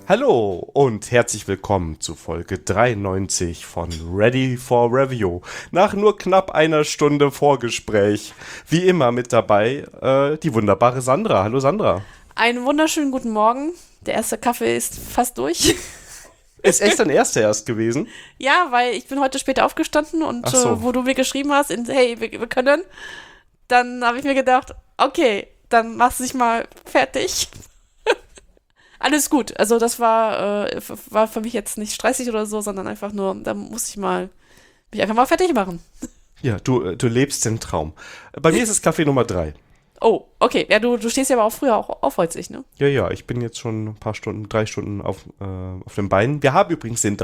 Hallo und herzlich willkommen zu Folge 93 von Ready for Review. Nach nur knapp einer Stunde Vorgespräch. Wie immer mit dabei die wunderbare Sandra. Hallo Sandra. Einen wunderschönen guten Morgen. Der erste Kaffee ist fast durch. Ist echt dein erster erst gewesen? Ja, weil ich bin heute später aufgestanden und Ach so. wo du mir geschrieben hast, hey, wir können, dann habe ich mir gedacht, okay, dann machst du dich mal fertig. Alles gut. Also das war für mich jetzt nicht stressig oder so, sondern einfach nur, da musste ich mich einfach mal fertig machen. Ja, du lebst den Traum. Bei mir ist es Kaffee Nummer 3. Oh, okay. Ja, du stehst ja aber auch früher auch auf als ich, ne? Ja, ich bin jetzt schon ein paar Stunden, 3 Stunden auf den Beinen. Wir haben übrigens den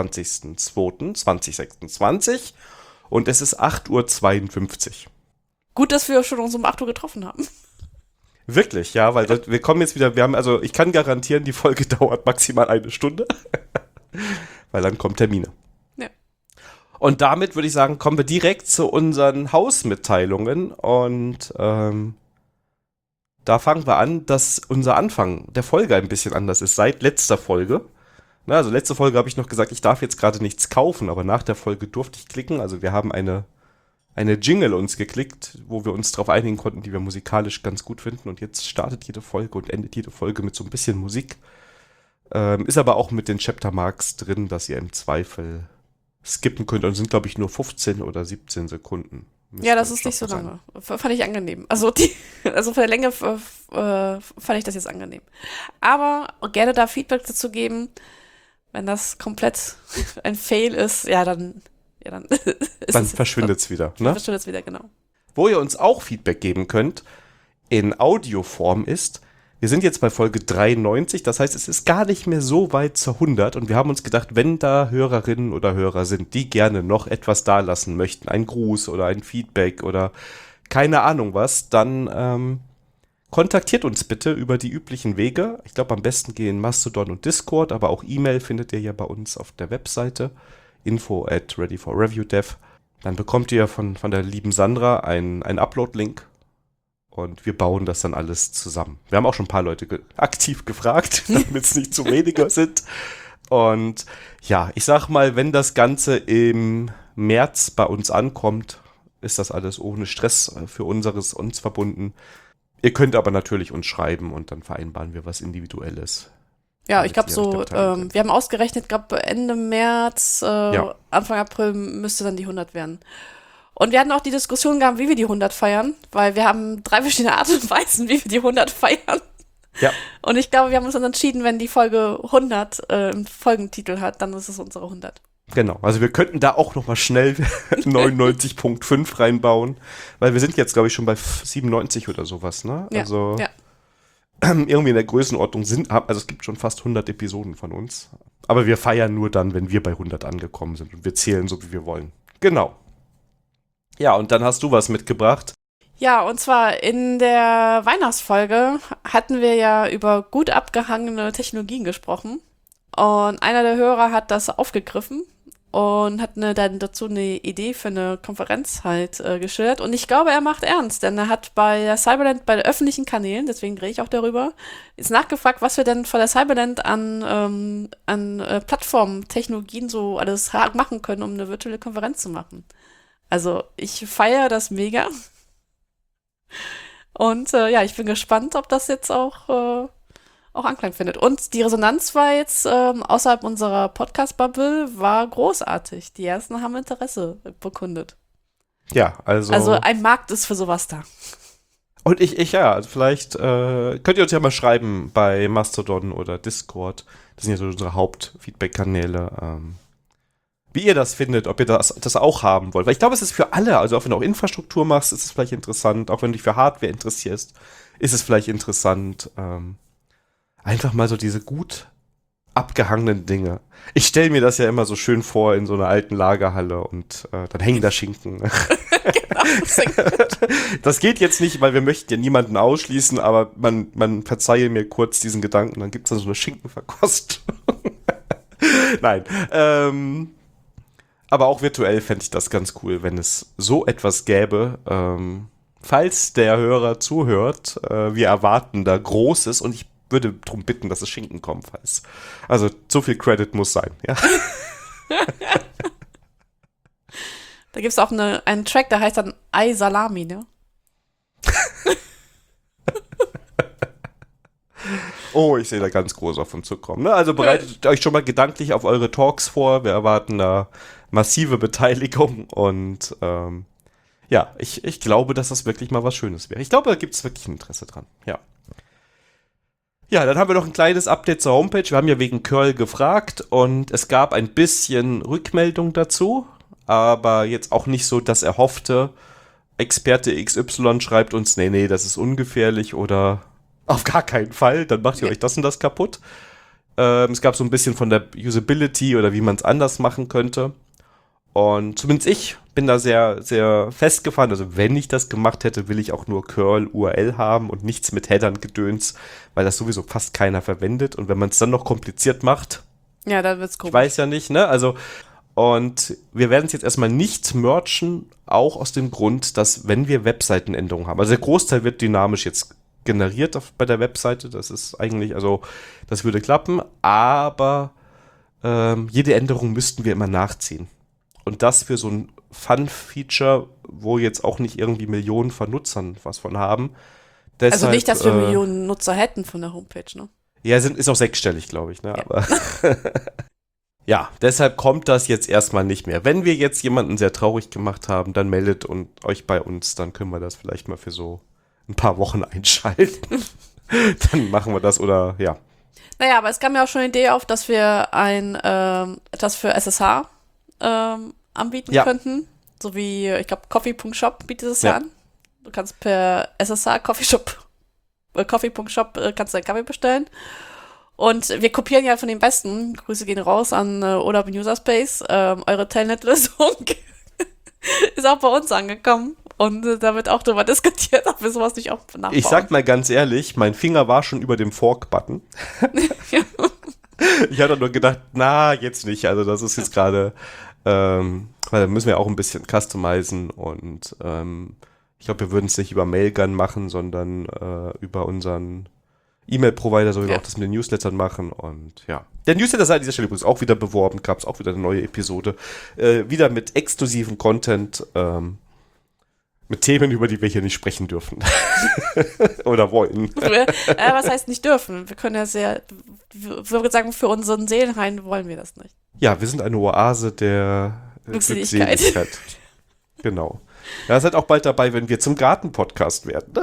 23.02.2026 und es ist 8:52 Uhr. Gut, dass wir schon uns um 8 Uhr getroffen haben. Wirklich, ja, weil wir kommen jetzt wieder, ich kann garantieren, die Folge dauert maximal 1 Stunde, weil dann kommen Termine. Ja. Und damit würde ich sagen, kommen wir direkt zu unseren Hausmitteilungen und da fangen wir an, dass unser Anfang der Folge ein bisschen anders ist, seit letzter Folge. Na, also letzte Folge habe ich noch gesagt, ich darf jetzt gerade nichts kaufen, aber nach der Folge durfte ich klicken, also wir haben eine Jingle uns geklickt, wo wir uns darauf einigen konnten, die wir musikalisch ganz gut finden. Und jetzt startet jede Folge und endet jede Folge mit so ein bisschen Musik. Ist aber auch mit den Chaptermarks drin, dass ihr im Zweifel skippen könnt. Und sind, glaube ich, nur 15 oder 17 Sekunden. Ja, das ist nicht so lange. Fand ich angenehm. Also von der Länge fand ich das jetzt angenehm. Aber gerne da Feedback dazu geben, wenn das komplett ein Fail ist, dann verschwindet es wieder. Ne? Dann verschwindet es wieder, genau. Wo ihr uns auch Feedback geben könnt, in Audioform ist, wir sind jetzt bei Folge 93, das heißt, es ist gar nicht mehr so weit zur 100 und wir haben uns gedacht, wenn da Hörerinnen oder Hörer sind, die gerne noch etwas dalassen möchten, ein Gruß oder ein Feedback oder keine Ahnung was, dann kontaktiert uns bitte über die üblichen Wege. Ich glaube, am besten gehen Mastodon und Discord, aber auch E-Mail findet ihr ja bei uns auf der Webseite info@readyforreviewdev. Dann bekommt ihr von der lieben Sandra einen Upload-Link und wir bauen das dann alles zusammen. Wir haben auch schon ein paar Leute aktiv gefragt, damit es nicht zu weniger sind. Und ja, ich sag mal, wenn das Ganze im März bei uns ankommt, ist das alles ohne Stress für uns verbunden. Ihr könnt aber natürlich uns schreiben und dann vereinbaren wir was Individuelles. Ja, ich glaube wir haben ausgerechnet, glaube Ende März, Anfang April müsste dann die 100 werden. Und wir hatten auch die Diskussion gehabt, wie wir die 100 feiern, weil wir haben 3 verschiedene Arten und Weisen, wie wir die 100 feiern. Ja. Und ich glaube, wir haben uns dann entschieden, wenn die Folge 100 einen Folgentitel hat, dann ist es unsere 100. Genau, also wir könnten da auch noch mal schnell 99.5 reinbauen, weil wir sind jetzt, glaube ich, schon bei 97 oder sowas, ne? Ja, also ja. Irgendwie in der Größenordnung also es gibt schon fast 100 Episoden von uns. Aber wir feiern nur dann, wenn wir bei 100 angekommen sind und wir zählen so, wie wir wollen. Genau. Ja, und dann hast du was mitgebracht. Ja, und zwar in der Weihnachtsfolge hatten wir ja über gut abgehangene Technologien gesprochen. Und einer der Hörer hat das aufgegriffen und hat dann dazu eine Idee für eine Konferenz halt geschildert. Und ich glaube, er macht ernst, denn er hat bei der Cyberland, bei den öffentlichen Kanälen, deswegen rede ich auch darüber, ist nachgefragt, was wir denn von der Cyberland an Plattformtechnologien so alles machen können, um eine virtuelle Konferenz zu machen. Also ich feiere das mega. Und ich bin gespannt, ob das jetzt auch Anklang findet. Und die Resonanz war jetzt außerhalb unserer Podcast-Bubble war großartig. Die ersten haben Interesse bekundet. Ja, also ein Markt ist für sowas da. Und also vielleicht könnt ihr uns ja mal schreiben bei Mastodon oder Discord. Das sind ja so unsere Hauptfeedback-Kanäle. Wie ihr das findet, ob ihr das auch haben wollt. Weil ich glaube, es ist für alle, also auch wenn du auch Infrastruktur machst, ist es vielleicht interessant. Auch wenn du dich für Hardware interessierst, ist es vielleicht interessant. Einfach mal so diese gut abgehangenen Dinge. Ich stelle mir das ja immer so schön vor in so einer alten Lagerhalle und dann hängen da Schinken. Genau, das geht jetzt nicht, weil wir möchten ja niemanden ausschließen, aber man verzeihe mir kurz diesen Gedanken, dann gibt es da so eine Schinkenverkostung. Nein, aber auch virtuell fände ich das ganz cool, wenn es so etwas gäbe. Falls der Hörer zuhört, wir erwarten da Großes und ich würde darum bitten, dass es Schinkenkompf heißt. Also so viel Credit muss sein, ja. Da gibt es auch einen Track, der heißt dann Ei Salami, ne? Oh, ich sehe da ganz groß auf uns zukommen. Ne? Also bereitet euch schon mal gedanklich auf eure Talks vor. Wir erwarten da massive Beteiligung und ja, ich glaube, dass das wirklich mal was Schönes wäre. Ich glaube, da gibt es wirklich ein Interesse dran. Ja. Ja, dann haben wir noch ein kleines Update zur Homepage. Wir haben ja wegen Curl gefragt und es gab ein bisschen Rückmeldung dazu, aber jetzt auch nicht so das Erhoffte. Experte XY schreibt uns, nee, das ist ungefährlich oder auf gar keinen Fall, dann macht ihr euch das und das kaputt. Es gab so ein bisschen von der Usability oder wie man es anders machen könnte. Und zumindest ich bin da sehr, sehr festgefahren. Also wenn ich das gemacht hätte, will ich auch nur Curl URL haben und nichts mit Headern Gedöns, weil das sowieso fast keiner verwendet. Und wenn man es dann noch kompliziert macht, ja, dann wird's komisch. Ich weiß ja nicht, ne? Also, und wir werden es jetzt erstmal nicht merchen, auch aus dem Grund, dass wenn wir Webseitenänderungen haben, also der Großteil wird dynamisch jetzt generiert bei der Webseite, das ist eigentlich, also das würde klappen, aber jede Änderung müssten wir immer nachziehen. Und das für so ein Fun-Feature, wo jetzt auch nicht irgendwie Millionen von Nutzern was von haben. Deshalb, also nicht, dass wir Millionen Nutzer hätten von der Homepage, ne? Ja, ist auch sechsstellig, glaube ich, ne? Ja. Aber ja, deshalb kommt das jetzt erstmal nicht mehr. Wenn wir jetzt jemanden sehr traurig gemacht haben, dann meldet euch bei uns, dann können wir das vielleicht mal für so ein paar Wochen einschalten. Dann machen wir das oder ja. Naja, aber es kam ja auch schon eine Idee auf, dass wir etwas für SSH anbieten könnten. So wie, ich glaube, Coffee.shop bietet es ja an. Du kannst per SSH Coffee.shop kannst deinen Kaffee bestellen. Und wir kopieren ja von den Besten. Grüße gehen raus an Urlaub in Userspace. Eure Telnet-Lösung ist auch bei uns angekommen. Und da wird auch drüber diskutiert, ob wir sowas nicht auch nachbauen. Ich sag mal ganz ehrlich, mein Finger war schon über dem Fork-Button. Ja. Ich hatte nur gedacht, na, jetzt nicht. Also das ist jetzt gerade, weil da müssen wir auch ein bisschen customizen und ich glaube, wir würden es nicht über Mailgun machen, sondern über unseren E-Mail-Provider, so wie wir auch das mit den Newslettern machen. Und ja. Der Newsletter sei an dieser Stelle übrigens auch wieder beworben, gab es auch wieder eine neue Episode. Wieder mit exklusiven Content, mit Themen, über die wir hier nicht sprechen dürfen. Oder wollen. Was heißt nicht dürfen? Wir können ja ich würde sagen, für unseren Seelenheim wollen wir das nicht. Ja, wir sind eine Oase der Glückseligkeit. Genau. Ja, seid auch bald dabei, wenn wir zum Garten-Podcast werden.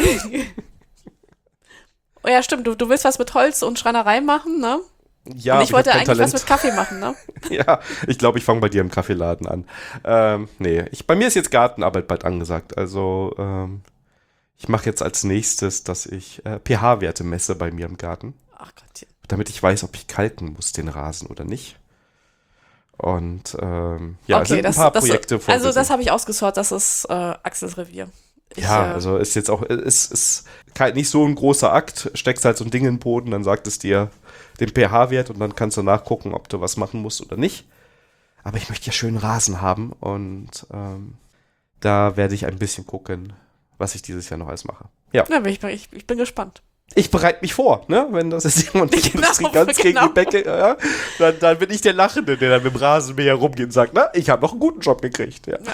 Oh ja, stimmt. Du willst was mit Holz und Schreinerei machen, ne? Ja, und ich wollte eigentlich was mit Kaffee machen, ne? Ja, ich glaube, ich fange bei dir im Kaffeeladen an. Nee, bei mir ist jetzt Gartenarbeit bald angesagt. Also, ich mache jetzt als nächstes, dass ich pH-Werte messe bei mir im Garten. Ach Gott. Damit ich weiß, ob ich kalken muss, den Rasen oder nicht. Und ja, okay, sind ein paar Projekte vorgesehen. Also das habe ich ausgesorgt, das ist Axels Revier. Also ist jetzt auch, ist nicht so ein großer Akt. Steckst halt so ein Ding in den Boden, dann sagt es dir den pH-Wert und dann kannst du nachgucken, ob du was machen musst oder nicht. Aber ich möchte ja schön Rasen haben und da werde ich ein bisschen gucken, was ich dieses Jahr noch alles mache. Ja, ich bin gespannt. Ich bereite mich vor, ne? Wenn das jetzt jemand die Industrie ganz gegen die Bäcke, ja, dann bin ich der Lachende, der dann mit dem Rasenmäher rumgeht und sagt, na, ich habe noch einen guten Job gekriegt. Ja.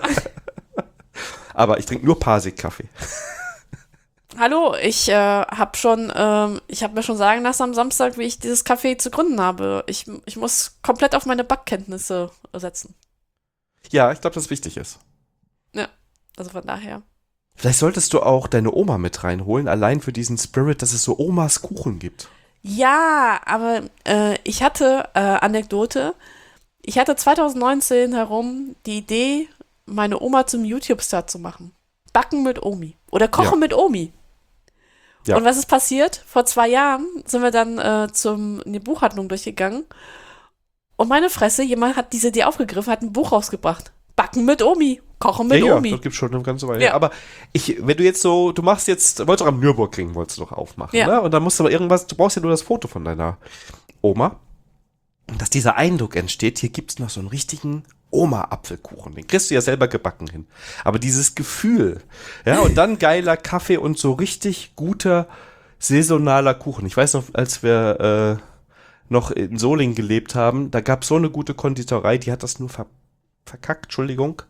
Aber ich trinke nur Parsik-Kaffee. Hallo, ich habe mir schon sagen lassen am Samstag, wie ich dieses Kaffee zu gründen habe. Ich muss komplett auf meine Backkenntnisse setzen. Ja, ich glaube, dass es wichtig ist. Ja, also von daher. Vielleicht solltest du auch deine Oma mit reinholen, allein für diesen Spirit, dass es so Omas Kuchen gibt. Ja, aber ich hatte, Anekdote, ich hatte 2019 herum die Idee, meine Oma zum YouTube-Star zu machen. Backen mit Omi. Oder Kochen mit Omi. Ja. Und was ist passiert? Vor 2 Jahren sind wir dann in die Buchhandlung durchgegangen. Und meine Fresse, jemand hat diese Idee aufgegriffen, hat ein Buch rausgebracht. Backen mit Omi. Kochen mit Omi. Ja, das gibt's schon eine ganze Weile. Ja. Aber wenn du jetzt so, wolltest doch am Nürburgring doch aufmachen, ne? Und dann musst du aber du brauchst ja nur das Foto von deiner Oma. Und dass dieser Eindruck entsteht, hier gibt's noch so einen richtigen Oma-Apfelkuchen. Den kriegst du ja selber gebacken hin. Aber dieses Gefühl, ja, und dann geiler Kaffee und so richtig guter saisonaler Kuchen. Ich weiß noch, als wir noch in Solingen gelebt haben, da gab es so eine gute Konditorei, die hat das nur verkackt, Entschuldigung,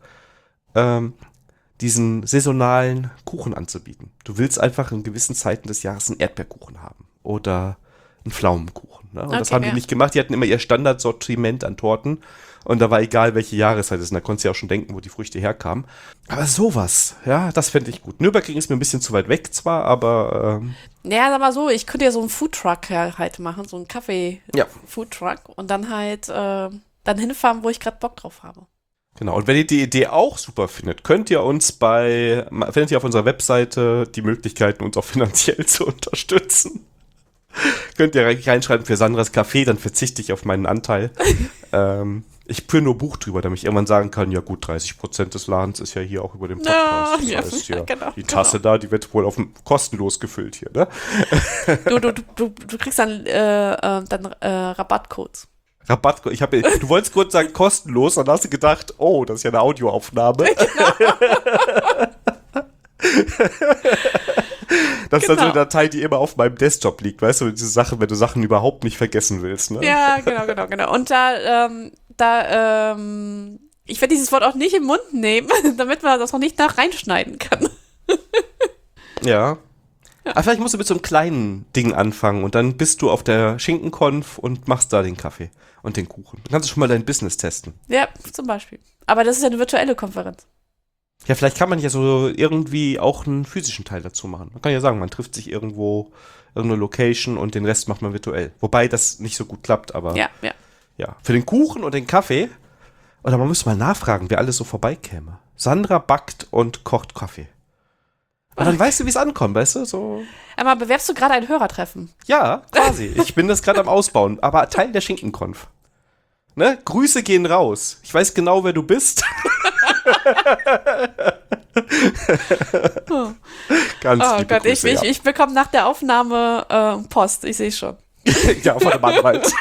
diesen saisonalen Kuchen anzubieten. Du willst einfach in gewissen Zeiten des Jahres einen Erdbeerkuchen haben oder einen Pflaumenkuchen. Ne? Und das haben die nicht gemacht. Die hatten immer ihr Standardsortiment an Torten. Und da war egal, welche Jahreszeit es ist. Und da konntest du ja auch schon denken, wo die Früchte herkamen. Aber sowas, ja, das fände ich gut. Nürburgring ist mir ein bisschen zu weit weg zwar, aber Ja, sag mal so, ich könnte ja so einen Foodtruck halt machen, so einen Kaffee-Foodtruck und dann halt dann hinfahren, wo ich gerade Bock drauf habe. genau. Und wenn ihr die Idee auch super findet, findet ihr auf unserer Webseite die Möglichkeiten, uns auch finanziell zu unterstützen. Könnt ihr reinschreiben für Sandras Café, dann verzichte ich auf meinen Anteil. Ich führe nur Buch drüber, damit ich irgendwann sagen kann, ja gut, 30% des Ladens ist ja hier auch über den Podcast. Ja, das heißt, ja, genau, die Tasse da, die wird wohl kostenlos gefüllt hier, ne? Du kriegst dann Rabattcodes. Rabattcode, du wolltest kurz sagen kostenlos, dann hast du gedacht, oh, das ist ja eine Audioaufnahme. Das ist dann so eine Datei, die immer auf meinem Desktop liegt, weißt du, diese Sachen, wenn du Sachen überhaupt nicht vergessen willst, ne? Ja, genau. Und ich werde dieses Wort auch nicht im Mund nehmen, damit man das auch nicht nach reinschneiden kann. Ja. Aber vielleicht musst du mit so einem kleinen Ding anfangen und dann bist du auf der Schinkenkonf und machst da den Kaffee und den Kuchen. Dann kannst du schon mal dein Business testen. Ja, zum Beispiel. Aber das ist ja eine virtuelle Konferenz. Ja, vielleicht kann man ja so irgendwie auch einen physischen Teil dazu machen. Man kann ja sagen, man trifft sich irgendwo, irgendeine Location und den Rest macht man virtuell. Wobei das nicht so gut klappt, aber ja. Für den Kuchen und den Kaffee, oder man müsste mal nachfragen, wer alles so vorbeikäme. Sandra backt und kocht Kaffee. Und dann weißt du, wie es ankommt, weißt du? So. Aber bewerbst du gerade ein Hörertreffen? Ja, quasi. Ich bin das gerade am Ausbauen, aber Teil der Schinkenkonf. Ne? Grüße gehen raus. Ich weiß genau, wer du bist. Ganz liebe Gott, Grüße, ich bekomme nach der Aufnahme Post, ich sehe schon. Ja, von dem Anwalt.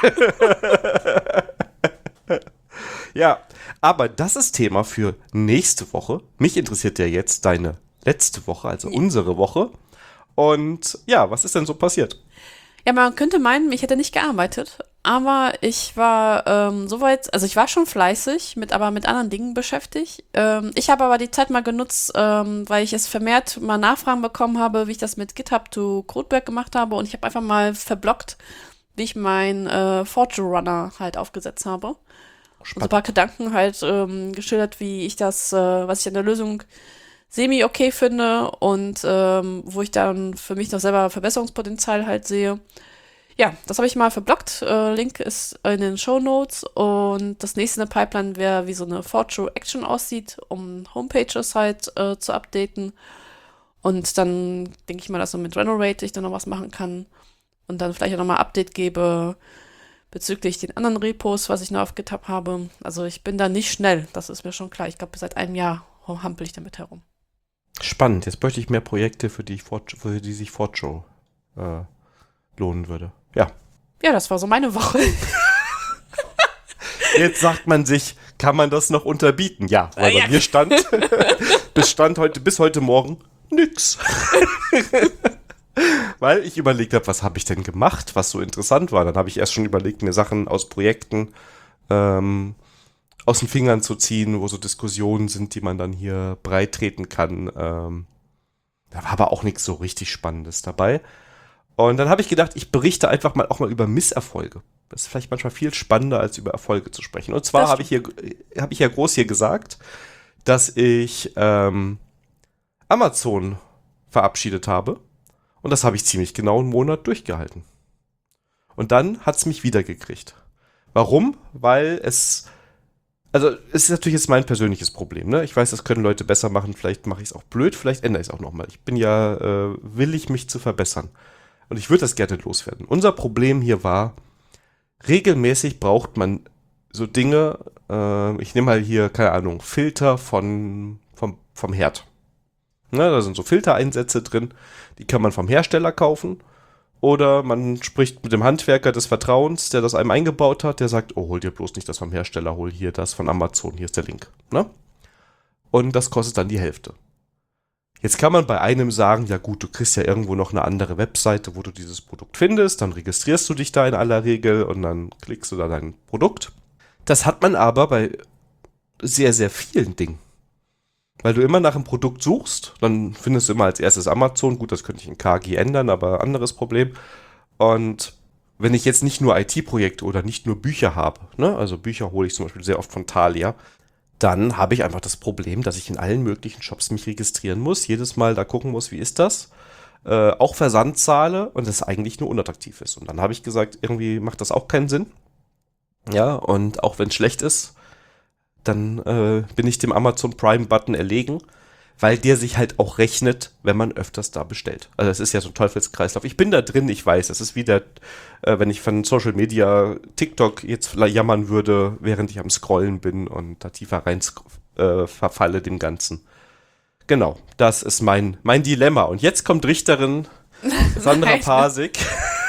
Ja, aber das ist Thema für nächste Woche. Mich interessiert ja jetzt deine letzte Woche, also unsere Woche. Und ja, was ist denn so passiert? Ja, man könnte meinen, ich hätte nicht gearbeitet, aber ich war soweit, also ich war schon fleißig, aber mit anderen Dingen beschäftigt. Ich habe aber die Zeit mal genutzt, weil ich es vermehrt mal Nachfragen bekommen habe, wie ich das mit GitHub to Codeberg gemacht habe und ich habe einfach mal verblockt, wie ich meinen Forge Runner halt aufgesetzt habe. Und so ein paar Gedanken halt geschildert, wie ich das, was ich an der Lösung semi-okay finde und wo ich dann für mich noch selber Verbesserungspotenzial halt sehe. Ja, das habe ich mal verblockt. Link ist in den Shownotes und das nächste in der Pipeline wäre, wie so eine Forge Action aussieht, um Homepages halt zu updaten. Und dann denke ich mal, dass so mit Renorate ich dann noch was machen kann und dann vielleicht auch nochmal Update gebe bezüglich den anderen Repos, was ich noch auf GitHub habe. Also ich bin da nicht schnell, das ist mir schon klar. Ich glaube, seit einem Jahr hampel ich damit herum. Spannend, jetzt bräuchte ich mehr Projekte, für die sich Forge lohnen würde. Ja. Ja, das war so meine Woche. Jetzt sagt man sich, kann man das noch unterbieten? Ja, weil bei mir stand bis heute Morgen nix. Weil ich überlegt habe, was habe ich denn gemacht, was so interessant war. Dann habe ich erst schon überlegt, mir Sachen aus Projekten aus den Fingern zu ziehen, wo so Diskussionen sind, die man dann hier breit treten kann. Da war aber auch nichts so richtig Spannendes dabei. Und dann habe ich gedacht, ich berichte einfach auch mal über Misserfolge. Das ist vielleicht manchmal viel spannender, als über Erfolge zu sprechen. Und zwar habe ich ja groß hier gesagt, dass ich Amazon verabschiedet habe. Und das habe ich ziemlich genau einen Monat durchgehalten. Und dann hat es mich wieder gekriegt. Warum? Weil es ist natürlich jetzt mein persönliches Problem, ne? Ich weiß, das können Leute besser machen, vielleicht mache ich es auch blöd, vielleicht ändere ich es auch nochmal. Ich bin ja willig, mich zu verbessern. Und ich würde das gerne loswerden. Unser Problem hier war, regelmäßig braucht man so Dinge, ich nehme mal hier, keine Ahnung, Filter vom Herd. Ne, da sind so Filtereinsätze drin, die kann man vom Hersteller kaufen. Oder man spricht mit dem Handwerker des Vertrauens, der das einem eingebaut hat, der sagt, oh, hol dir bloß nicht das vom Hersteller, hol hier das von Amazon, hier ist der Link. Ne? Und das kostet dann die Hälfte. Jetzt kann man bei einem sagen, ja gut, du kriegst ja irgendwo noch eine andere Webseite, wo du dieses Produkt findest, dann registrierst du dich da in aller Regel und dann klickst du da dein Produkt. Das hat man aber bei sehr, sehr vielen Dingen. Weil du immer nach einem Produkt suchst, dann findest du immer als erstes Amazon. Gut, das könnte ich in KG ändern, aber anderes Problem. Und wenn ich jetzt nicht nur IT-Projekte oder nicht nur Bücher habe, ne, also Bücher hole ich zum Beispiel sehr oft von Thalia, dann habe ich einfach das Problem, dass ich in allen möglichen Shops mich registrieren muss, jedes Mal da gucken muss, wie ist das, auch Versand zahle und das eigentlich nur unattraktiv ist. Und dann habe ich gesagt, irgendwie macht das auch keinen Sinn. Ja, und auch wenn es schlecht ist, dann bin ich dem Amazon Prime-Button erlegen, weil der sich halt auch rechnet, wenn man öfters da bestellt. Also das ist ja so ein Teufelskreislauf. Ich bin da drin, ich weiß, das ist wieder, wenn ich von Social Media TikTok jetzt jammern würde, während ich am Scrollen bin und da tiefer rein verfalle dem Ganzen. Genau, das ist mein Dilemma. Und jetzt kommt Richterin Sandra Pasik.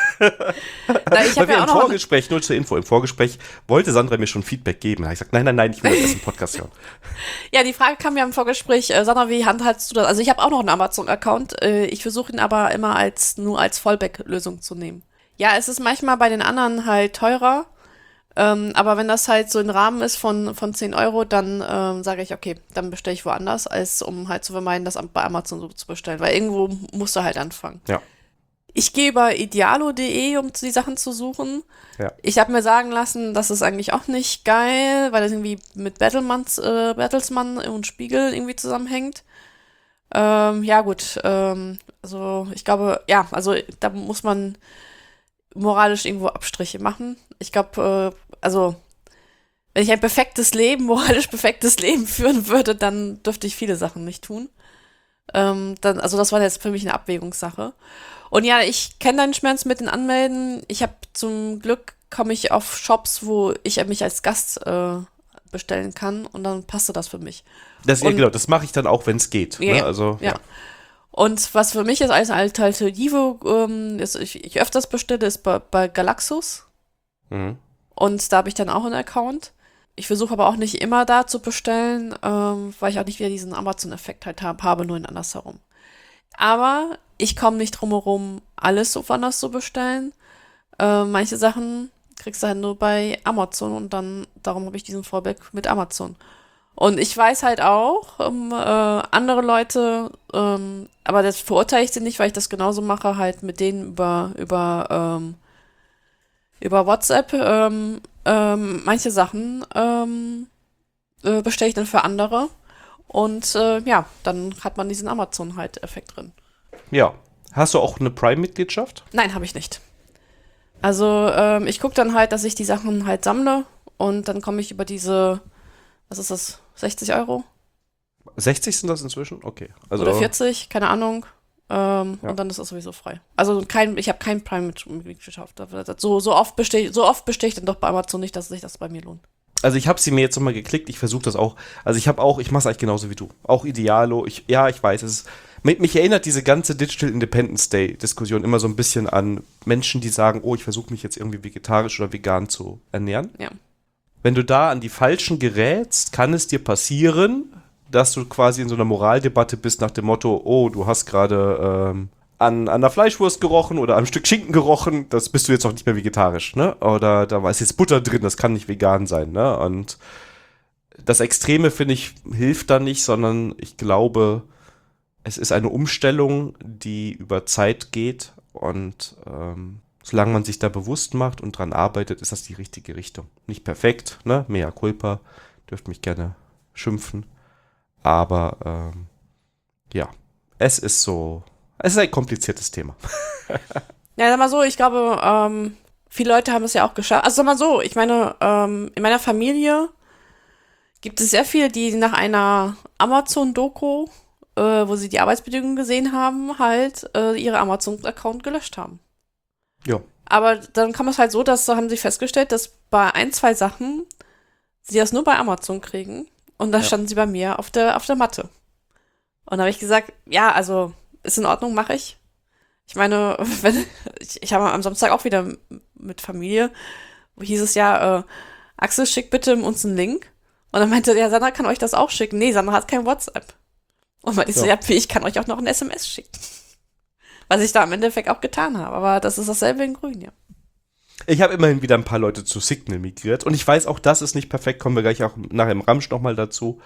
Na, ich Weil wir ja im Vorgespräch, nur zur Info, im Vorgespräch wollte Sandra mir schon Feedback geben. Da habe ich gesagt, nein, ich will das im Podcast hören. Ja, die Frage kam ja im Vorgespräch, Sandra, wie handhabst du das? Also ich habe auch noch einen Amazon-Account, ich versuche ihn aber immer nur als Fallback-Lösung zu nehmen. Ja, es ist manchmal bei den anderen halt teurer, aber wenn das halt so ein Rahmen ist von 10 Euro, dann sage ich, okay, dann bestelle ich woanders, als um halt zu vermeiden, das bei Amazon so zu bestellen, weil irgendwo musst du halt anfangen. Ja. Ich gehe über idealo.de, um die Sachen zu suchen. Ja. Ich habe mir sagen lassen, das ist eigentlich auch nicht geil, weil das irgendwie mit Bertelsmann und Spiegel irgendwie zusammenhängt. Ja gut, also ich glaube, ja, also da muss man moralisch irgendwo Abstriche machen. Ich glaube, also wenn ich ein moralisch perfektes Leben führen würde, dann dürfte ich viele Sachen nicht tun. Also das war jetzt für mich eine Abwägungssache. Und ja, ich kenne deinen Schmerz mit den Anmelden. Ich habe zum Glück, komme ich auf Shops, wo ich mich als Gast bestellen kann und dann passte das für mich. Genau, das mache ich dann auch, wenn es geht. Ja, ne? Also, ja. Und was für mich jetzt als Alternative ich öfters bestelle, ist bei Galaxus. Mhm. Und da habe ich dann auch einen Account. Ich versuche aber auch nicht immer da zu bestellen, weil ich auch nicht wieder diesen Amazon-Effekt halt habe, nur in andersherum. Aber ich komme nicht drum herum, alles so woanders zu bestellen. Manche Sachen kriegst du halt nur bei Amazon und dann, darum habe ich diesen Fallback mit Amazon. Und ich weiß halt auch, andere Leute, aber das verurteile ich sie nicht, weil ich das genauso mache, halt mit denen über WhatsApp, manche Sachen bestelle ich dann für andere. Und ja, dann hat man diesen Amazon-halt-Effekt drin. Ja. Hast du auch eine Prime-Mitgliedschaft? Nein, habe ich nicht. Also ich gucke dann halt, dass ich die Sachen halt sammle und dann komme ich über diese, was ist das, 60 Euro? 60 sind das inzwischen? Okay. Also, oder 40, keine Ahnung. Und dann ist das sowieso frei. Also ich habe kein Prime-Mitgliedschaft. So oft bestehe ich dann doch bei Amazon nicht, dass sich das bei mir lohnt. Also ich habe sie mir jetzt nochmal geklickt, ich versuche das auch. Also ich mache es eigentlich genauso wie du. Auch Idealo. Ich weiß, mich erinnert diese ganze Digital Independence Day Diskussion immer so ein bisschen an Menschen, die sagen, oh, ich versuche mich jetzt irgendwie vegetarisch oder vegan zu ernähren. Ja. Wenn du da an die Falschen gerätst, kann es dir passieren, dass du quasi in so einer Moraldebatte bist nach dem Motto, oh, du hast gerade an der Fleischwurst gerochen oder am Stück Schinken gerochen, das bist du jetzt auch nicht mehr vegetarisch, ne? Oder da war jetzt Butter drin, das kann nicht vegan sein, ne? Und das Extreme, finde ich, hilft da nicht, sondern ich glaube, es ist eine Umstellung, die über Zeit geht und solange man sich da bewusst macht und dran arbeitet, ist das die richtige Richtung. Nicht perfekt, ne? Mea culpa, dürft mich gerne schimpfen, aber ja, es ist ein kompliziertes Thema. Ja, sag mal so, ich glaube, viele Leute haben es ja auch geschafft. Also sag mal so, ich meine, in meiner Familie gibt es sehr viele, die nach einer Amazon-Doku, wo sie die Arbeitsbedingungen gesehen haben, halt ihre Amazon-Account gelöscht haben. Ja. Aber dann kam es halt so, dass haben sie festgestellt, dass bei 1, 2 Sachen sie das nur bei Amazon kriegen und dann standen sie bei mir auf der Matte. Und da habe ich gesagt, ja, also ist in Ordnung, mache ich. Ich meine, ich habe am Samstag auch wieder mit Familie, wo hieß es ja, Axel, schick bitte uns einen Link. Und dann meinte der, Sandra kann euch das auch schicken. Nee, Sandra hat kein WhatsApp. Und man so, ja, ich kann euch auch noch ein SMS schicken. Was ich da im Endeffekt auch getan habe. Aber das ist dasselbe in grün, ja. Ich habe immerhin wieder ein paar Leute zu Signal migriert. Und ich weiß, auch das ist nicht perfekt. Kommen wir gleich auch nachher im Ramsch nochmal dazu.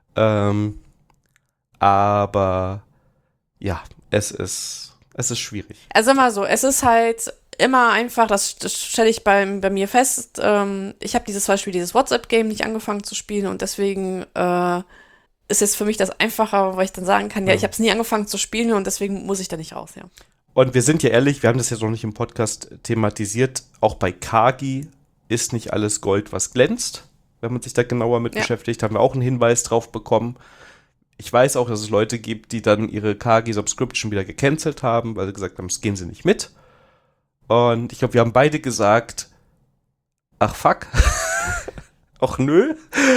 Aber ja, es ist schwierig. Also mal so, es ist halt immer einfach, das stelle ich bei mir fest, ich habe zum Beispiel dieses WhatsApp-Game nicht angefangen zu spielen und deswegen ist jetzt für mich das einfacher, weil ich dann sagen kann, ja, ich habe es nie angefangen zu spielen und deswegen muss ich da nicht raus, ja. Und wir sind ja ehrlich, wir haben das jetzt noch nicht im Podcast thematisiert, auch bei Kagi ist nicht alles Gold, was glänzt. Wenn man sich da genauer mit beschäftigt, haben wir auch einen Hinweis drauf bekommen. Ich weiß auch, dass es Leute gibt, die dann ihre Kagi-Subscription wieder gecancelt haben, weil sie gesagt haben, es gehen sie nicht mit. Und ich glaube, wir haben beide gesagt, ach fuck, ach nö,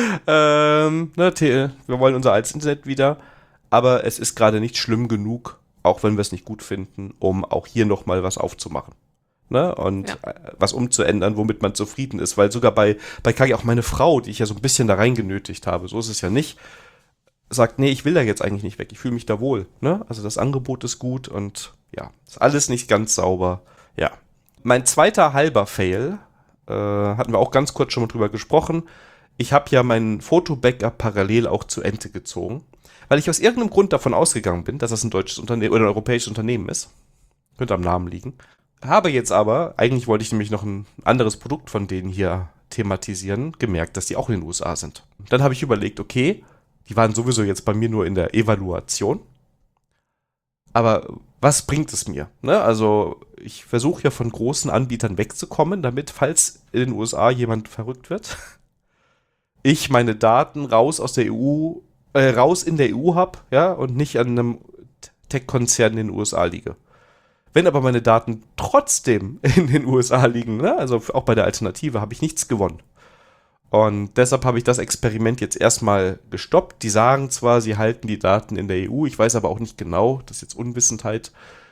wir wollen unser altes Internet wieder, aber es ist gerade nicht schlimm genug, auch wenn wir es nicht gut finden, um auch hier nochmal was aufzumachen. Ne? Und was umzuändern, womit man zufrieden ist, weil sogar bei Kagi auch meine Frau, die ich ja so ein bisschen da reingenötigt habe, so ist es ja nicht, sagt, nee, ich will da jetzt eigentlich nicht weg, ich fühle mich da wohl. Ne? Also das Angebot ist gut und ja, ist alles nicht ganz sauber. Ja. Mein zweiter halber Fail, hatten wir auch ganz kurz schon mal drüber gesprochen. Ich habe ja mein Foto-Backup parallel auch zu Ende gezogen, weil ich aus irgendeinem Grund davon ausgegangen bin, dass das ein deutsches Unternehmen oder ein europäisches Unternehmen ist. Könnte am Namen liegen. Habe jetzt aber, eigentlich wollte ich nämlich noch ein anderes Produkt von denen hier thematisieren, gemerkt, dass die auch in den USA sind. Dann habe ich überlegt, okay, die waren sowieso jetzt bei mir nur in der Evaluation. Aber was bringt es mir? Ne? Also ich versuche ja von großen Anbietern wegzukommen, damit, falls in den USA jemand verrückt wird, ich meine Daten raus aus der EU, raus in der EU habe, ja, und nicht an einem Tech-Konzern in den USA liege. Wenn aber meine Daten trotzdem in den USA liegen, ne, also auch bei der Alternative, habe ich nichts gewonnen. Und deshalb habe ich das Experiment jetzt erstmal gestoppt. Die sagen zwar, sie halten die Daten in der EU, ich weiß aber auch nicht genau, das ist jetzt Unwissenheit,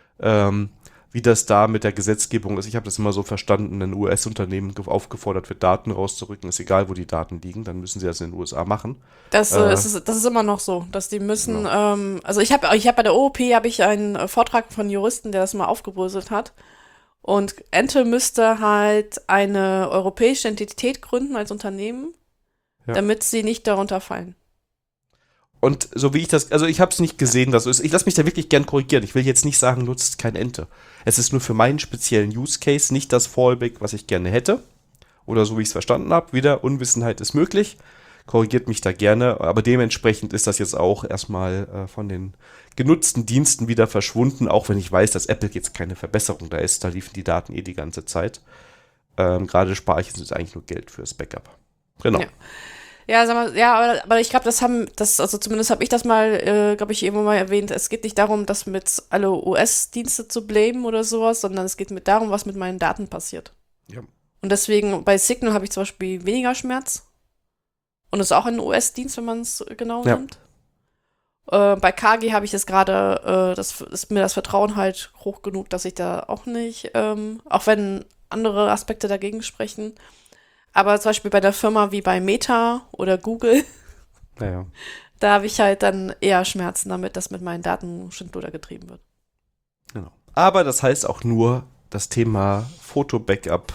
wie das da mit der Gesetzgebung ist. Ich habe das immer so verstanden, wenn ein US-Unternehmen aufgefordert wird, Daten rauszurücken, ist egal, wo die Daten liegen, dann müssen sie das in den USA machen. Das ist immer noch so, dass die müssen, genau. Also ich hab bei der OOP habe ich einen Vortrag von Juristen, der das mal aufgebröselt hat. Und Ente müsste halt eine europäische Entität gründen als Unternehmen, damit sie nicht darunter fallen. Und so wie ich das, also ich habe es nicht gesehen, dass ich lasse mich da wirklich gern korrigieren. Ich will jetzt nicht sagen, nutzt kein Ente. Es ist nur für meinen speziellen Use Case nicht das Fallback, was ich gerne hätte. Oder so wie ich es verstanden habe. Wieder, Unwissenheit ist möglich. Korrigiert mich da gerne. Aber dementsprechend ist das jetzt auch erstmal von den genutzten Diensten wieder verschwunden. Auch wenn ich weiß, dass Apple jetzt keine Verbesserung da ist. Da liefen die Daten die ganze Zeit. Gerade spare ich jetzt eigentlich nur Geld fürs Backup. Genau. Ja. Ja, sag mal, ja, aber ich glaube, also zumindest habe ich das mal, glaube ich, irgendwo mal erwähnt, es geht nicht darum, das mit alle US-Dienste zu blamen oder sowas, sondern es geht mit darum, was mit meinen Daten passiert. Ja. Und deswegen, bei Signal habe ich zum Beispiel weniger Schmerz. Und es ist auch ein US-Dienst, wenn man es genau nimmt. Bei Kagi habe ich es gerade, das ist mir das Vertrauen halt hoch genug, dass ich da auch nicht, auch wenn andere Aspekte dagegen sprechen. Aber zum Beispiel bei der Firma wie bei Meta oder Google, da habe ich halt dann eher Schmerzen damit, dass mit meinen Daten Schindluder getrieben wird. Genau. Aber das heißt auch nur, das Thema Foto-Backup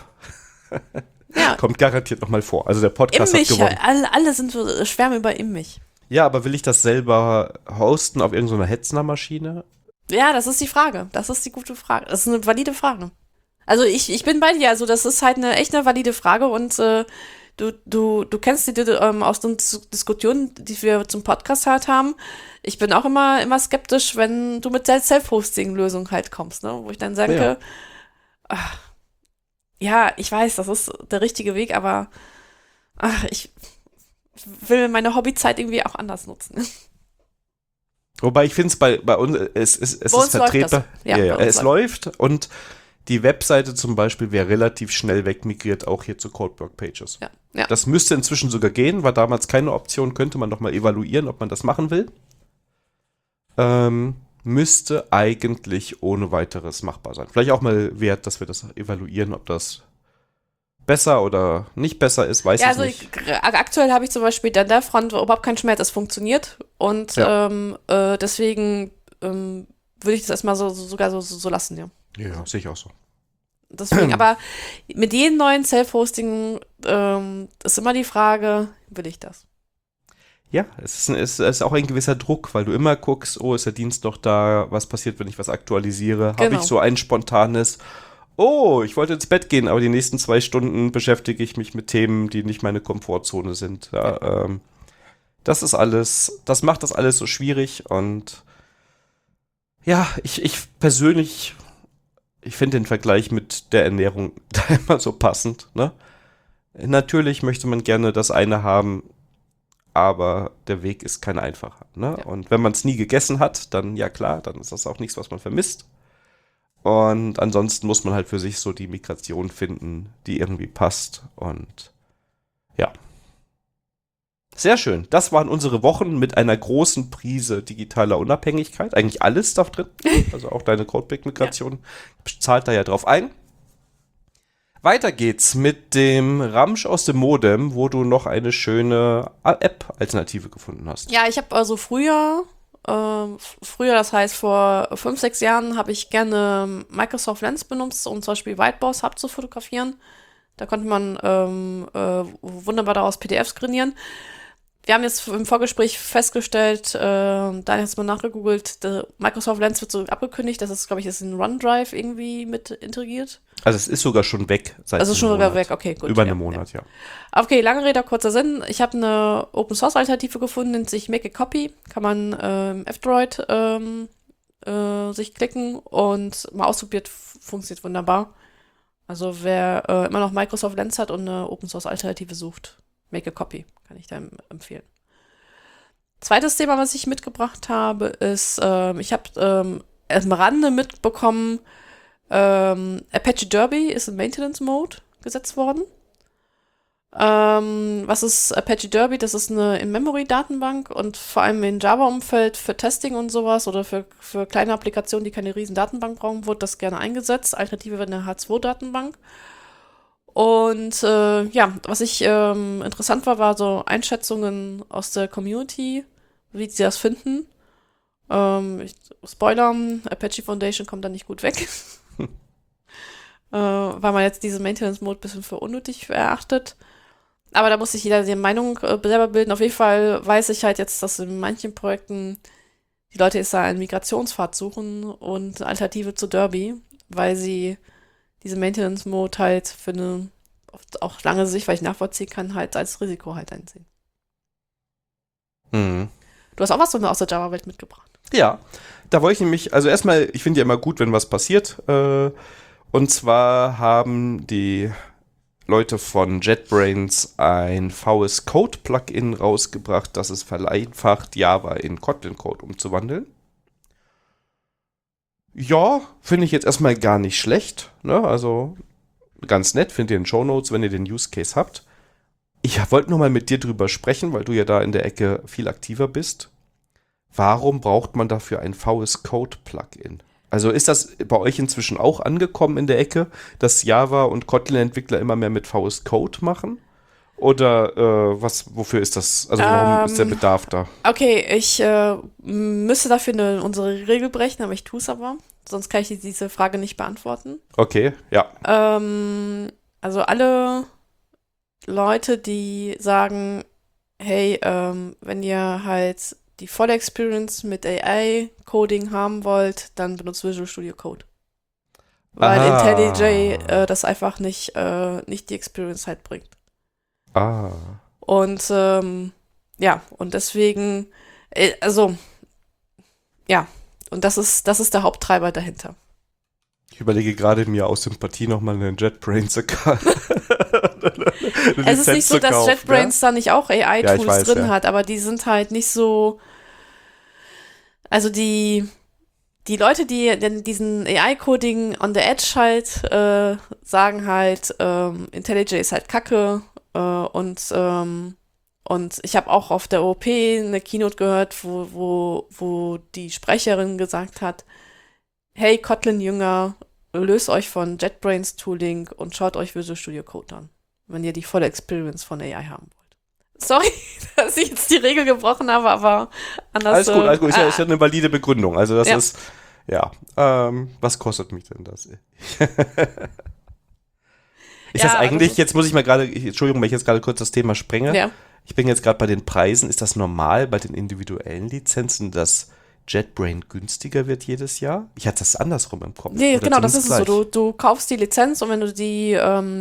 kommt garantiert nochmal vor. Also der Podcast hat gewonnen. Alle sind so schwärmen über Immich. Ja, aber will ich das selber hosten auf irgendeiner Hetzner-Maschine? Ja, das ist die Frage. Das ist die gute Frage. Das ist eine valide Frage. Also ich bin bei dir, also das ist halt echt eine valide Frage und du kennst die aus den Diskussionen, die wir zum Podcast halt haben. Ich bin auch immer skeptisch, wenn du mit Self-Hosting-Lösungen halt kommst, ne? Wo ich dann sage, ja, ich weiß, das ist der richtige Weg, aber ich will meine Hobbyzeit irgendwie auch anders nutzen. Wobei ich finde es bei uns, es ist vertretbar. Es läuft und die Webseite zum Beispiel wäre relativ schnell wegmigriert, auch hier zu Codework Pages. Ja. Das müsste inzwischen sogar gehen, war damals keine Option, könnte man noch mal evaluieren, ob man das machen will. Müsste eigentlich ohne weiteres machbar sein. Vielleicht auch mal wert, dass wir das evaluieren, ob das besser oder nicht besser ist, weiß Ja, ich also nicht. aktuell habe ich zum Beispiel an der Front überhaupt keinen Schmerz, es funktioniert. Und Ja. deswegen würde ich das erstmal sogar so lassen, ja. Ja, sehe ich auch so. Deswegen, aber mit jedem neuen Self-Hosting ist immer die Frage, will ich das? Ja, es ist auch ein gewisser Druck, weil du immer guckst, oh, ist der Dienst noch da? Was passiert, wenn ich was aktualisiere? Habe ich Genau. so ein spontanes, oh, ich wollte ins Bett gehen, aber die nächsten 2 Stunden beschäftige ich mich mit Themen, die nicht meine Komfortzone sind. Ja, das macht das alles so schwierig und ja, ich persönlich, ich finde den Vergleich mit der Ernährung da immer so passend, ne? Natürlich möchte man gerne das eine haben, aber der Weg ist kein einfacher, ne? Ja. Und wenn man es nie gegessen hat, dann ja klar, dann ist das auch nichts, was man vermisst. Und ansonsten muss man halt für sich so die Migration finden, die irgendwie passt. Und ja. Sehr schön. Das waren unsere Wochen mit einer großen Prise digitaler Unabhängigkeit. Eigentlich alles da drin. Also auch deine Codeback-Migration zahlt da ja drauf ein. Weiter geht's mit dem Ramsch aus dem Modem, wo du noch eine schöne App-Alternative gefunden hast. Ja, ich habe also früher, das heißt vor 5, 6 Jahren, habe ich gerne Microsoft Lens benutzt, um zum Beispiel Whiteboards abzufotografieren. Da konnte man wunderbar daraus PDFs skrienieren. Wir haben jetzt im Vorgespräch festgestellt, da hat mal nachgegoogelt, der Microsoft Lens wird so abgekündigt, das ist, glaube ich, ist in OneDrive irgendwie mit integriert. Also es ist sogar schon weg seit Also einem schon sogar Monat. weg, okay, gut. Über ja, einen Monat, ja. Okay, lange Rede, kurzer Sinn. Ich habe eine Open-Source-Alternative gefunden, nennt sich Make a Copy. Kann man F-Droid sich klicken und mal ausprobiert, funktioniert wunderbar. Also wer immer noch Microsoft Lens hat und eine Open-Source-Alternative sucht, Make a Copy, kann ich da empfehlen. Zweites Thema, was ich mitgebracht habe, ist, ich habe am Rande mitbekommen, Apache Derby ist in Maintenance Mode gesetzt worden. Was ist Apache Derby? Das ist eine In-Memory-Datenbank und vor allem im Java-Umfeld für Testing und sowas oder für kleine Applikationen, die keine riesen Datenbank brauchen, wird das gerne eingesetzt. Alternative wäre eine H2-Datenbank. Und ja, was ich interessant war so Einschätzungen aus der Community, wie sie das finden. Spoiler, Apache Foundation kommt da nicht gut weg. Weil man jetzt diese Maintenance-Mode ein bisschen für unnötig erachtet. Aber da muss sich jeder die Meinung selber bilden. Auf jeden Fall weiß ich halt jetzt, dass in manchen Projekten die Leute jetzt da einen Migrationspfad suchen und eine Alternative zu Derby, weil sie diese Maintenance-Mode halt für eine auch lange Sicht, weil ich nachvollziehen kann, halt als Risiko halt einsehen. Mhm. Du hast auch was aus der Java-Welt mitgebracht. Ja, da wollte ich nämlich, also erstmal, ich finde ja immer gut, wenn was passiert. Und zwar haben die Leute von JetBrains ein VS Code Plugin rausgebracht, das es vereinfacht, Java in Kotlin Code umzuwandeln. Ja, finde ich jetzt erstmal gar nicht schlecht, ne? Also ganz nett, findet ihr in den Shownotes, wenn ihr den Use Case habt. Ich wollte nur mal mit dir drüber sprechen, weil du ja da in der Ecke viel aktiver bist. Warum braucht man dafür ein VS Code Plugin? Also ist das bei euch inzwischen auch angekommen in der Ecke, dass Java und Kotlin-Entwickler immer mehr mit VS Code machen? Oder wofür ist das? Also warum ist der Bedarf da? Okay, ich müsste dafür unsere Regel brechen, aber ich tue es aber. Sonst kann ich diese Frage nicht beantworten. Okay, ja. Also alle Leute, die sagen, hey, wenn ihr halt die volle Experience mit AI-Coding haben wollt, dann benutzt Visual Studio Code. Weil IntelliJ das einfach nicht die Experience halt bringt. Ah. Und ja, und deswegen, also, ja, und das ist der Haupttreiber dahinter. Ich überlege gerade, mir aus Sympathie nochmal einen JetBrains-Account. Es ist nicht so, dass JetBrains da nicht auch AI-Tools drin ja. hat, aber die sind halt nicht so, also die Leute, die diesen AI-Coding on the Edge halt sagen halt, IntelliJ ist halt Kacke und ich habe auch auf der OP eine Keynote gehört, wo die Sprecherin gesagt hat, hey Kotlin-Jünger, löst euch von JetBrains Tooling und schaut euch Visual Studio Code an. wenn ihr die volle Experience von AI haben wollt. Sorry, dass ich jetzt die Regel gebrochen habe, aber anders. Alles gut. Ist ja eine valide Begründung. Also das Ja. ist, ja, was kostet mich denn das? Ist das eigentlich, jetzt muss ich mal gerade, Entschuldigung, wenn ich jetzt gerade kurz das Thema sprenge. Ja. Ich bin jetzt gerade bei den Preisen. Ist das normal bei den individuellen Lizenzen, dass JetBrain günstiger wird jedes Jahr? Ich hatte das andersrum im Kopf. Nee, Oder genau, das ist zumindest es so. gleich? Du kaufst die Lizenz und wenn du die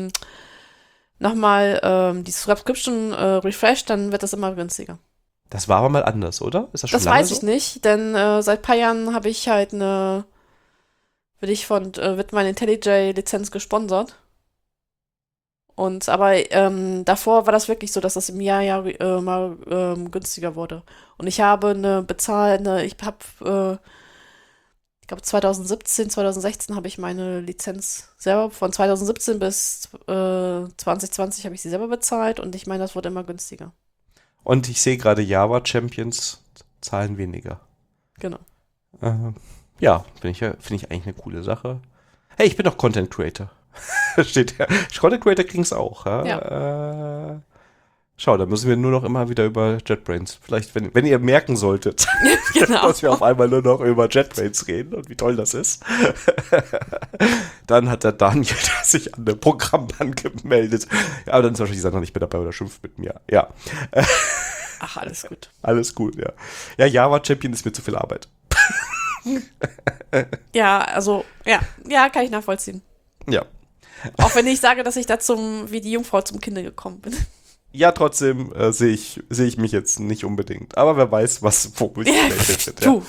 nochmal die Subscription refresht, dann wird das immer günstiger. Das war aber mal anders, oder? Ist das schon Das lange weiß ich so? nicht, denn seit ein paar Jahren habe ich halt wird meine IntelliJ-Lizenz gesponsert. Aber davor war das wirklich so, dass das im Jahr mal günstiger wurde. Und ich habe ich glaube 2016 habe ich meine Lizenz selber, von 2017 bis 2020 habe ich sie selber bezahlt und ich meine, das wurde immer günstiger. Und ich sehe gerade Java Champions zahlen weniger. Genau. Ja, finde ich eigentlich eine coole Sache. Hey, ich bin doch Content Creator. Steht ja. Content Creator kriegen es auch. Ja. Schau, da müssen wir nur noch immer wieder über JetBrains. Vielleicht, wenn ihr merken solltet, Genau. dass wir auf einmal nur noch über JetBrains reden und wie toll das ist, dann hat der Daniel sich an dem Programm angemeldet. Ja, aber dann ist wahrscheinlich Sandra nicht mehr dabei oder schimpft mit mir. Ja. Ach, alles gut. Alles gut, ja. Ja, Java Champion ist mir zu viel Arbeit. Ja, also, ja, kann ich nachvollziehen. Ja. Auch wenn ich sage, dass ich da wie die Jungfrau zum Kinde gekommen bin. Ja, trotzdem sehe ich mich jetzt nicht unbedingt. Aber wer weiß, womit es wird. Du.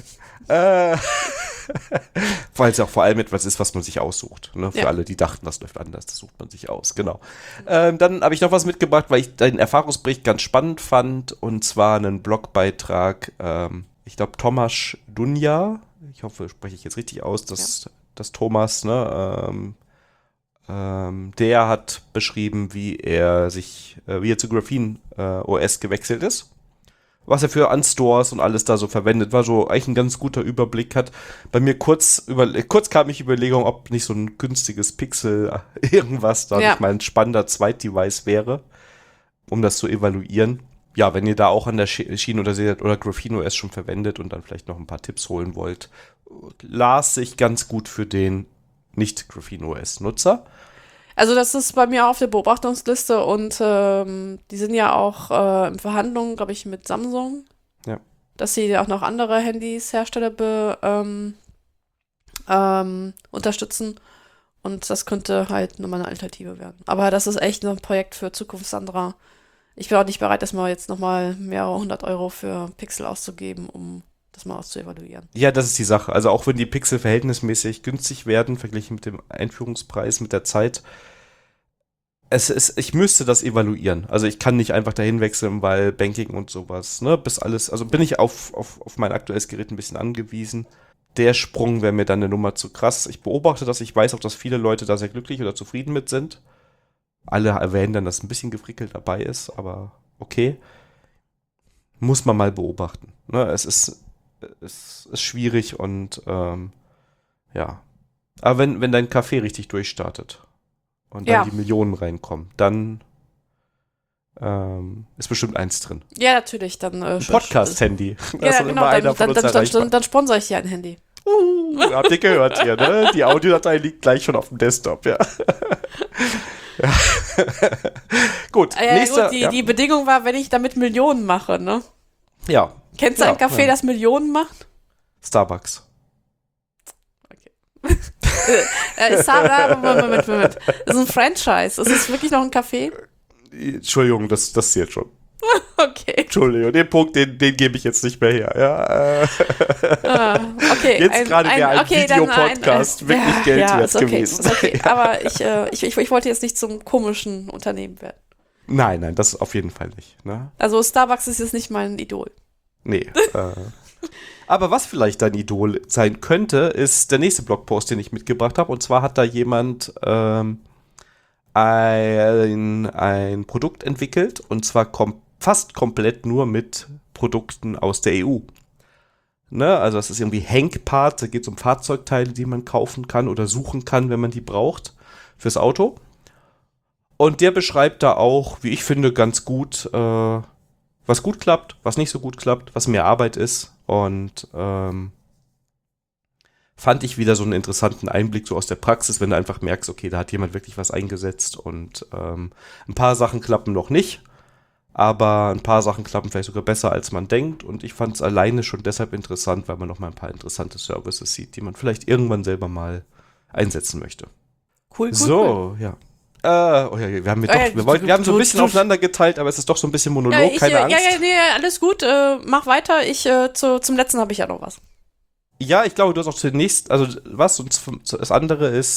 Weil es auch vor allem etwas ist, was man sich aussucht. Ne? Für Ja. alle, die dachten, das läuft anders, das sucht man sich aus. Genau. Dann habe ich noch was mitgebracht, weil ich deinen Erfahrungsbericht ganz spannend fand. Und zwar einen Blogbeitrag, ich glaube, Tomasz Dunja. Ich hoffe, spreche ich jetzt richtig aus, das Thomas, ne? Der hat beschrieben, wie er zu Graphene OS gewechselt ist. Was er für Unstores und alles da so verwendet, war so eigentlich ein ganz guter Überblick. Hat bei mir kurz kam ich Überlegung, ob nicht so ein günstiges Pixel irgendwas da nicht mal ein spannender Zweitdevice wäre, um das zu evaluieren. Ja, wenn ihr da auch an der Schiene oder Graphene OS schon verwendet und dann vielleicht noch ein paar Tipps holen wollt, las sich ganz gut für den Nicht-Graphene OS-Nutzer. Also das ist bei mir auf der Beobachtungsliste und die sind ja auch in Verhandlungen, glaube ich, mit Samsung. Ja. Dass sie auch noch andere Handys-Hersteller unterstützen. Und das könnte halt nochmal eine Alternative werden. Aber das ist echt ein Projekt für Zukunft, Sandra. Ich bin auch nicht bereit, erstmal jetzt nochmal mehrere 100 Euro für Pixel auszugeben, um das mal auszuevaluieren. Ja, das ist die Sache. Also auch wenn die Pixel verhältnismäßig günstig werden, verglichen mit dem Einführungspreis, mit der Zeit, ich müsste das evaluieren. Also ich kann nicht einfach dahin wechseln, weil Banking und sowas, ne, also bin ich auf mein aktuelles Gerät ein bisschen angewiesen. Der Sprung wäre mir dann eine Nummer zu krass. Ich beobachte das, ich weiß auch, dass viele Leute da sehr glücklich oder zufrieden mit sind. Alle erwähnen dann, dass ein bisschen gefrickelt dabei ist, aber okay. Muss man mal beobachten. Ne, es ist schwierig und ja. Aber wenn dein Café richtig durchstartet und dann die Millionen reinkommen, dann ist bestimmt eins drin. Ja, natürlich. Dann Podcast-Handy. Ja, genau, dann sponsere ich dir ein Handy. Habt ihr gehört hier, ne? Die Audiodatei liegt gleich schon auf dem Desktop, ja. Ja. Gut, nächster. Die Bedingung war, wenn ich damit Millionen mache, ne? Ja. Kennst du ein Café, das Millionen macht? Starbucks. Okay. Moment. Das ist ein Franchise. Ist es wirklich noch ein Café? Entschuldigung, das zählt schon. Okay. Entschuldigung, den Punkt, den gebe ich jetzt nicht mehr her. Ja, okay. Jetzt gerade wäre ein Videopodcast wirklich Geld wert gewesen. Ist okay. Aber ich wollte jetzt nicht zum komischen Unternehmen werden. Nein, das auf jeden Fall nicht. Ne? Also Starbucks ist jetzt nicht mein Idol. Nee. Aber was vielleicht dein Idol sein könnte, ist der nächste Blogpost, den ich mitgebracht habe. Und zwar hat da jemand ein Produkt entwickelt, und zwar fast komplett nur mit Produkten aus der EU. Ne? Also das ist irgendwie Hank-Part, da geht es um Fahrzeugteile, die man kaufen kann oder suchen kann, wenn man die braucht, fürs Auto. Und der beschreibt da auch, wie ich finde, ganz gut, was gut klappt, was nicht so gut klappt, was mehr Arbeit ist. Und fand ich wieder so einen interessanten Einblick so aus der Praxis, wenn du einfach merkst, okay, da hat jemand wirklich was eingesetzt und ein paar Sachen klappen noch nicht, aber ein paar Sachen klappen vielleicht sogar besser, als man denkt. Und ich fand es alleine schon deshalb interessant, weil man noch mal ein paar interessante Services sieht, die man vielleicht irgendwann selber mal einsetzen möchte. Cool. So, ja. Oh ja, wir haben, wir haben so ein bisschen aufeinander geteilt, aber es ist doch so ein bisschen Monolog, keine Angst. Nee, alles gut, mach weiter. Zum letzten habe ich ja noch was. Ja, ich glaube, du hast auch zunächst, also was, und das andere ist,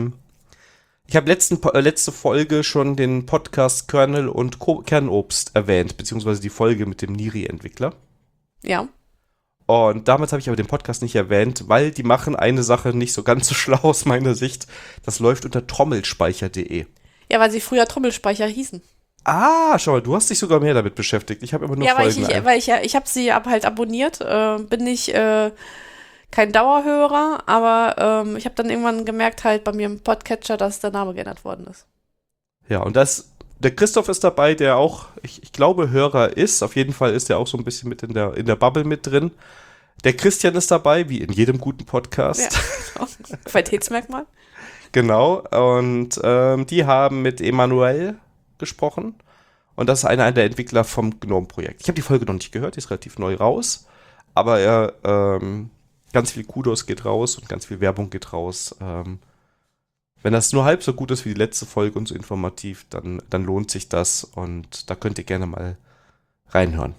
ich habe letzte Folge schon den Podcast Kernel und Kernobst erwähnt, beziehungsweise die Folge mit dem Niri-Entwickler. Ja. Und damals habe ich aber den Podcast nicht erwähnt, weil die machen eine Sache nicht so ganz so schlau aus meiner Sicht. Das läuft unter trommelspeicher.de. Ja, weil sie früher Trommelspeicher hießen. Ah, schau mal, du hast dich sogar mehr damit beschäftigt. Ich habe immer nur Folgen. Ja, ich habe sie halt abonniert. Bin ich kein Dauerhörer, aber ich habe dann irgendwann gemerkt halt bei mir im Podcatcher, dass der Name geändert worden ist. Ja, und der Christoph ist dabei, der auch, ich glaube, Hörer ist. Auf jeden Fall ist er auch so ein bisschen mit in der Bubble mit drin. Der Christian ist dabei, wie in jedem guten Podcast. Ja, Qualitätsmerkmal. Genau, und die haben mit Emanuel gesprochen. Und das ist einer der Entwickler vom GNOME-Projekt. Ich habe die Folge noch nicht gehört, die ist relativ neu raus. Aber ganz viel Kudos geht raus und ganz viel Werbung geht raus. Wenn das nur halb so gut ist wie die letzte Folge und so informativ, dann lohnt sich das. Und da könnt ihr gerne mal reinhören.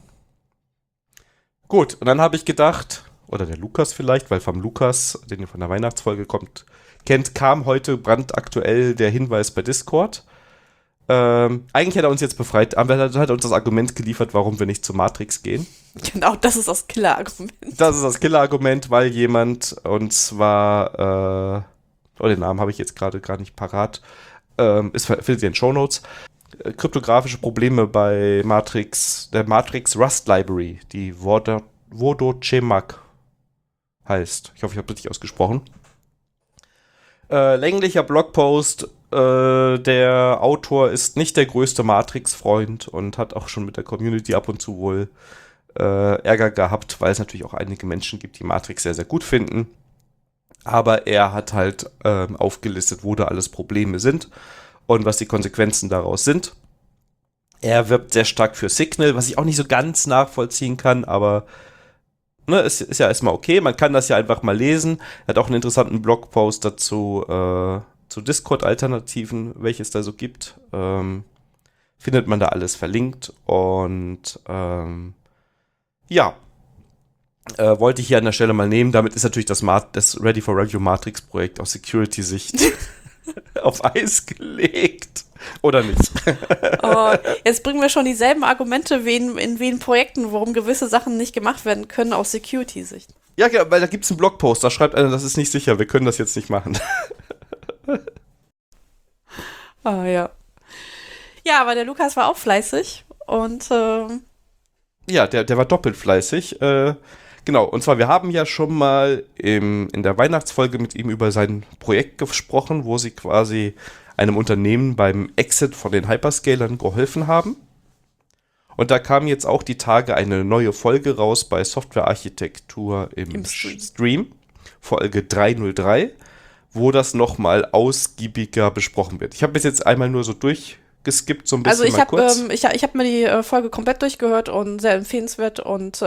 Gut, und dann habe ich gedacht, oder der Lukas vielleicht, weil vom Lukas, den ihr von der Weihnachtsfolge kennt, kam heute brandaktuell der Hinweis bei Discord. Eigentlich hat er uns jetzt befreit, aber er hat uns das Argument geliefert, warum wir nicht zu Matrix gehen. Genau, das ist das Killer-Argument. Das ist das Killer-Argument, weil jemand, und zwar, den Namen habe ich jetzt gerade gar nicht parat, findet ihr in den Shownotes, kryptografische Probleme bei Matrix, der Matrix Rust Library, die Vodochemak heißt. Ich hoffe, ich habe richtig ausgesprochen. Länglicher Blogpost. Der Autor ist nicht der größte Matrix-Freund und hat auch schon mit der Community ab und zu wohl Ärger gehabt, weil es natürlich auch einige Menschen gibt, die Matrix sehr, sehr gut finden. Aber er hat halt aufgelistet, wo da alles Probleme sind und was die Konsequenzen daraus sind. Er wirbt sehr stark für Signal, was ich auch nicht so ganz nachvollziehen kann, aber ne, ist ja erstmal okay. Man kann das ja einfach mal lesen. Er hat auch einen interessanten Blogpost dazu, zu Discord-Alternativen, welche es da so gibt. Findet man da alles verlinkt. Und wollte ich hier an der Stelle mal nehmen. Damit ist natürlich das Ready for Review Matrix-Projekt aus Security-Sicht auf Eis gelegt. Oder nicht? Oh, jetzt bringen wir schon dieselben Argumente in wen Projekten, warum gewisse Sachen nicht gemacht werden können aus Security-Sicht. Ja, genau, weil da gibt es einen Blogpost, da schreibt einer, das ist nicht sicher, wir können das jetzt nicht machen. Ah, ja. Ja, aber der Lukas war auch fleißig und ja, der war doppelt fleißig. Genau, und zwar, wir haben ja schon mal in der Weihnachtsfolge mit ihm über sein Projekt gesprochen, wo sie quasi einem Unternehmen beim Exit von den Hyperscalern geholfen haben. Und da kam jetzt auch die Tage eine neue Folge raus bei Softwarearchitektur im Stream, Folge 303, wo das nochmal ausgiebiger besprochen wird. Ich habe bis jetzt einmal nur so durchgeskippt, so ein bisschen also mal kurz. Ich hab mir die Folge komplett durchgehört und sehr empfehlenswert und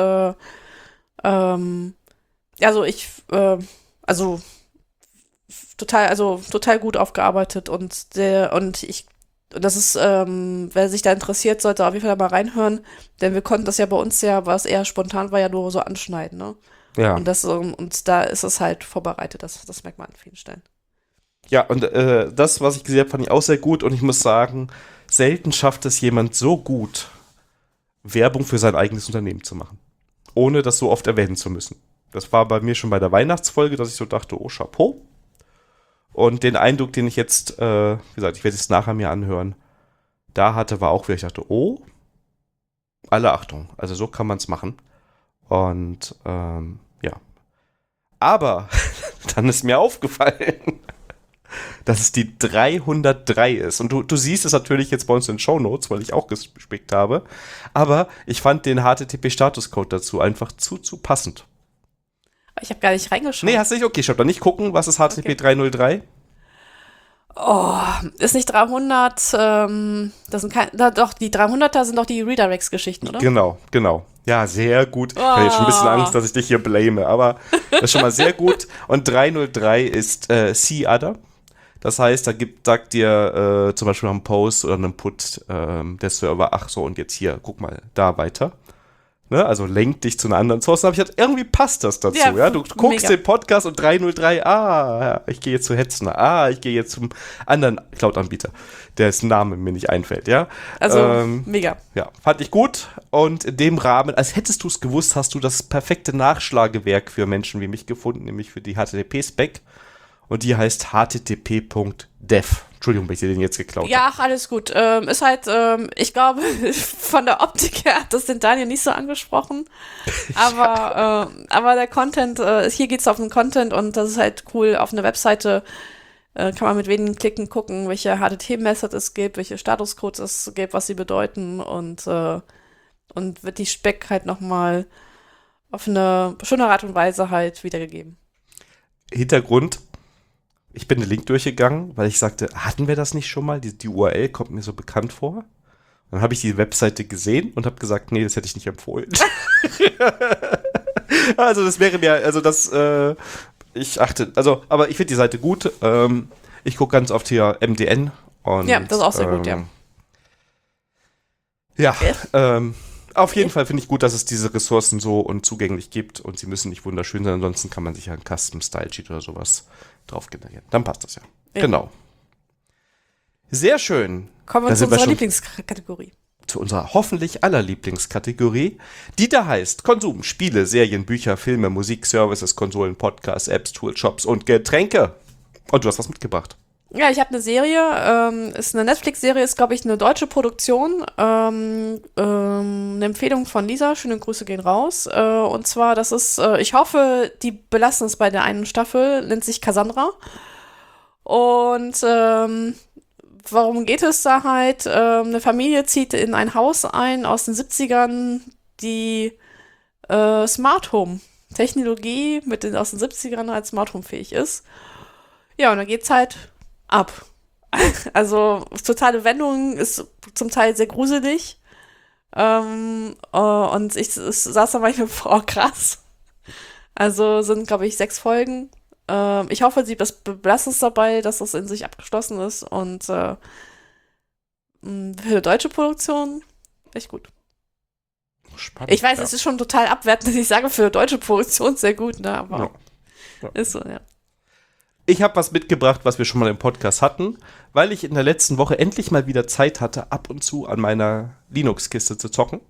total gut aufgearbeitet und das ist, wer sich da interessiert, sollte auf jeden Fall mal reinhören, denn wir konnten das ja bei uns was eher spontan war, ja nur so anschneiden, ne? Ja. Und da ist es halt vorbereitet, das merkt man an vielen Stellen. Ja, und das, was ich gesehen habe, fand ich auch sehr gut und ich muss sagen, selten schafft es jemand so gut, Werbung für sein eigenes Unternehmen zu machen, ohne das so oft erwähnen zu müssen. Das war bei mir schon bei der Weihnachtsfolge, dass ich so dachte, oh, Chapeau. Und den Eindruck, den ich jetzt, wie gesagt, ich werde es nachher mir anhören, da hatte, war auch, wie ich dachte, oh, alle Achtung, also so kann man es machen. Und ja. Aber dann ist mir aufgefallen, dass es die 303 ist. Und du siehst es natürlich jetzt bei uns in den Shownotes, weil ich auch gespickt habe. Aber ich fand den HTTP-Statuscode dazu einfach zu passend. Ich habe gar nicht reingeschaut. Nee, hast du nicht? Okay, ich dann nicht gucken, was ist HTTP 303? Oh, ist nicht 300, das sind doch, die 300er sind doch die Redirects-Geschichten, oder? Genau. Ja, sehr gut. Ich habe jetzt schon ein bisschen Angst, dass ich dich hier blame, aber das ist schon mal sehr gut. Und 303 ist C-Other. Das heißt, sagt dir zum Beispiel einen Post oder einen Put der Server, ach so, und jetzt hier, guck mal, da weiter. Ne? Also lenkt dich zu einer anderen Source. Da habe ich gedacht, irgendwie passt das dazu. Ja, du guckst den Podcast und 303, ich gehe jetzt zu Hetzner. Ich gehe jetzt zum anderen Cloud-Anbieter, dessen Name mir nicht einfällt. Ja? Also, mega. Ja, fand ich gut. Und in dem Rahmen, als hättest du es gewusst, hast du das perfekte Nachschlagewerk für Menschen wie mich gefunden, nämlich für die HTTP-Spec. Und die heißt http.dev. Entschuldigung, wenn ich dir den jetzt geklaut habe. Ja, alles gut. Ist halt, ich glaube, von der Optik her hat das den Daniel nicht so angesprochen. Aber, aber der Content, hier geht's auf den Content und das ist halt cool. Auf einer Webseite kann man mit wenigen Klicken gucken, welche HTTP-Method es gibt, welche Statuscodes es gibt, was sie bedeuten und wird die Spec halt nochmal auf eine schöne Art und Weise halt wiedergegeben. Hintergrund: Ich bin den Link durchgegangen, weil ich sagte, hatten wir das nicht schon mal? Die URL kommt mir so bekannt vor. Dann habe ich die Webseite gesehen und habe gesagt, nee, das hätte ich nicht empfohlen. Also das wäre mir, aber ich finde die Seite gut. Ich gucke ganz oft hier MDN. Und, ja, das ist auch sehr gut, ja. Ja, auf jeden Fall finde ich gut, dass es diese Ressourcen so und zugänglich gibt und sie müssen nicht wunderschön sein, ansonsten kann man sich ja einen Custom-Style-Sheet oder sowas drauf generieren. Dann passt das ja. Genau. Sehr schön. Kommen wir zu unserer Lieblingskategorie. Zu unserer hoffentlich aller Lieblingskategorie, die da heißt Konsum, Spiele, Serien, Bücher, Filme, Musik, Services, Konsolen, Podcasts, Apps, Tools, Shops und Getränke. Und du hast was mitgebracht. Ja, ich habe eine Serie, ist eine Netflix-Serie, ist, glaube ich, eine deutsche Produktion. Eine Empfehlung von Lisa, schöne Grüße gehen raus. Und zwar, das ist, ich hoffe, die belassen es bei der einen Staffel, nennt sich Cassandra. Und warum geht es da halt? Eine Familie zieht in ein Haus ein aus den 70ern, die Smart Home Technologie aus den 70ern als Smart Home fähig ist. Ja, und dann geht's halt ab. Also totale Wendung, ist zum Teil sehr gruselig. Und ich saß da manchmal vor, krass. Also sind, glaube ich, 6 Folgen. Ich hoffe, sie belassen es dabei, dass das in sich abgeschlossen ist. Und für eine deutsche Produktion echt gut. Spannend, ich weiß, es ist schon total abwertend, dass ich sage, für eine deutsche Produktion sehr gut, ne? Aber ist so, ja. Ich habe was mitgebracht, was wir schon mal im Podcast hatten, weil ich in der letzten Woche endlich mal wieder Zeit hatte, ab und zu an meiner Linux-Kiste zu zocken.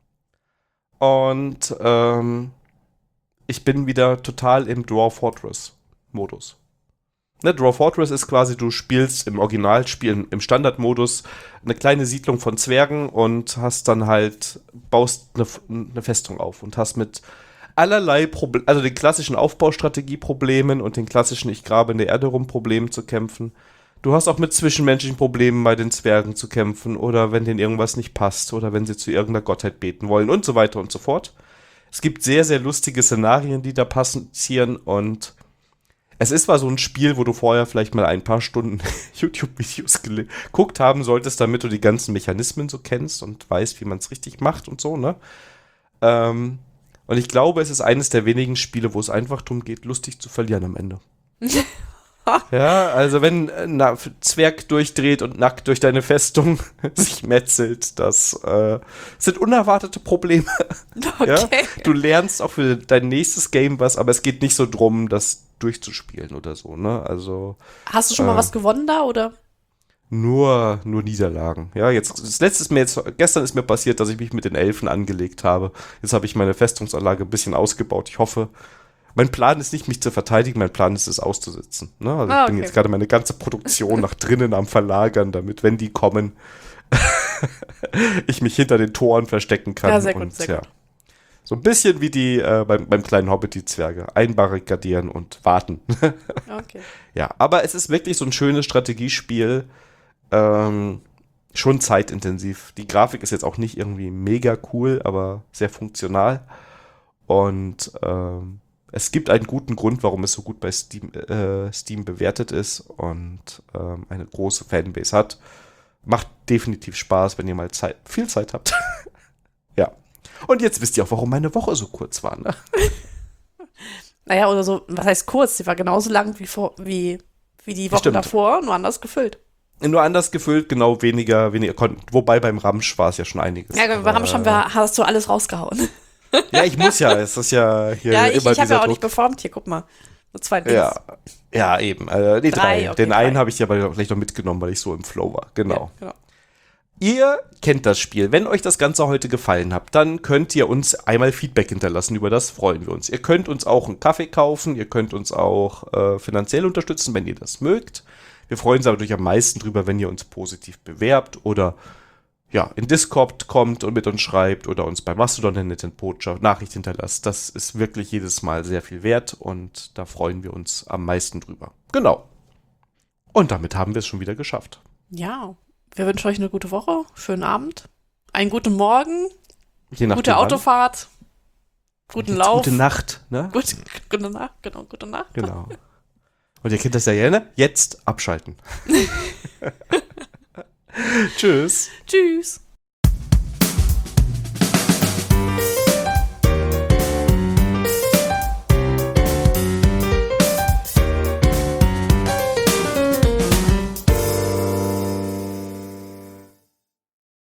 Und ich bin wieder total im Dwarf Fortress-Modus. Ne, Dwarf Fortress ist quasi, du spielst im Originalspiel, im Standardmodus, eine kleine Siedlung von Zwergen und hast dann halt, baust eine Festung auf und hast mit allerlei Problemen, also den klassischen Aufbaustrategie-Problemen und den klassischen Ich grabe in der Erde rum Problemen zu kämpfen. Du hast auch mit zwischenmenschlichen Problemen bei den Zwergen zu kämpfen oder wenn denen irgendwas nicht passt oder wenn sie zu irgendeiner Gottheit beten wollen und so weiter und so fort. Es gibt sehr, sehr lustige Szenarien, die da passieren und es ist zwar so ein Spiel, wo du vorher vielleicht mal ein paar Stunden YouTube-Videos geguckt haben solltest, damit du die ganzen Mechanismen so kennst und weißt, wie man es richtig macht und so, ne? Und ich glaube, es ist eines der wenigen Spiele, wo es einfach darum geht, lustig zu verlieren am Ende. Ja, also wenn ein Zwerg durchdreht und nackt durch deine Festung sich metzelt, das sind unerwartete Probleme. Okay. Ja? Du lernst auch für dein nächstes Game was, aber es geht nicht so drum, das durchzuspielen oder so, ne? Also. Hast du schon mal was gewonnen da, oder? Nur Niederlagen. Ja, gestern ist mir passiert, dass ich mich mit den Elfen angelegt habe. Jetzt habe ich meine Festungsanlage ein bisschen ausgebaut. Ich hoffe, mein Plan ist nicht, mich zu verteidigen, mein Plan ist es auszusitzen. Ne? Also ich bin jetzt gerade meine ganze Produktion nach drinnen am Verlagern, damit, wenn die kommen, ich mich hinter den Toren verstecken kann. Ja, sehr gut, sehr gut. So ein bisschen wie die beim kleinen Hobbit, die Zwerge. Einbarrikadieren und warten. Okay. Ja, aber es ist wirklich so ein schönes Strategiespiel. Schon zeitintensiv. Die Grafik ist jetzt auch nicht irgendwie mega cool, aber sehr funktional. Und es gibt einen guten Grund, warum es so gut bei Steam bewertet ist und eine große Fanbase hat. Macht definitiv Spaß, wenn ihr mal viel Zeit habt. Ja. Und jetzt wisst ihr auch, warum meine Woche so kurz war, ne? Naja, oder so, was heißt kurz? Die war genauso lang wie die Woche Stimmt. davor, nur anders gefüllt. Nur anders gefüllt, genau, weniger Content. Wobei beim Ramsch war es ja schon einiges. Ja, bei Ramsch hast du alles rausgehauen. Ja, ich muss ja. Es ist ja hier Ja, immer ich habe ja auch Druck. nicht performt. Hier, guck mal. Nur 2 Links. Ja, eben. Die 3. Okay, Den 3. einen habe ich ja gleich noch mitgenommen, weil ich so im Flow war. Genau. Ja, genau. Ihr kennt das Spiel. Wenn euch das Ganze heute gefallen hat, dann könnt ihr uns einmal Feedback hinterlassen. Über das freuen wir uns. Ihr könnt uns auch einen Kaffee kaufen. Ihr könnt uns auch finanziell unterstützen, wenn ihr das mögt. Wir freuen uns aber natürlich am meisten drüber, wenn ihr uns positiv bewerbt oder ja, in Discord kommt und mit uns schreibt oder uns bei Mastodon eine nette Nachricht hinterlasst. Das ist wirklich jedes Mal sehr viel wert und da freuen wir uns am meisten drüber. Genau. Und damit haben wir es schon wieder geschafft. Ja, wir wünschen euch eine gute Woche, schönen Abend, einen guten Morgen, Je nachdem gute wann. Autofahrt, guten Jetzt Lauf. Gute Nacht, ne? Gute Nacht, genau, gute Nacht. Genau. Und ihr kennt das ja gerne. Jetzt abschalten. Tschüss. Tschüss.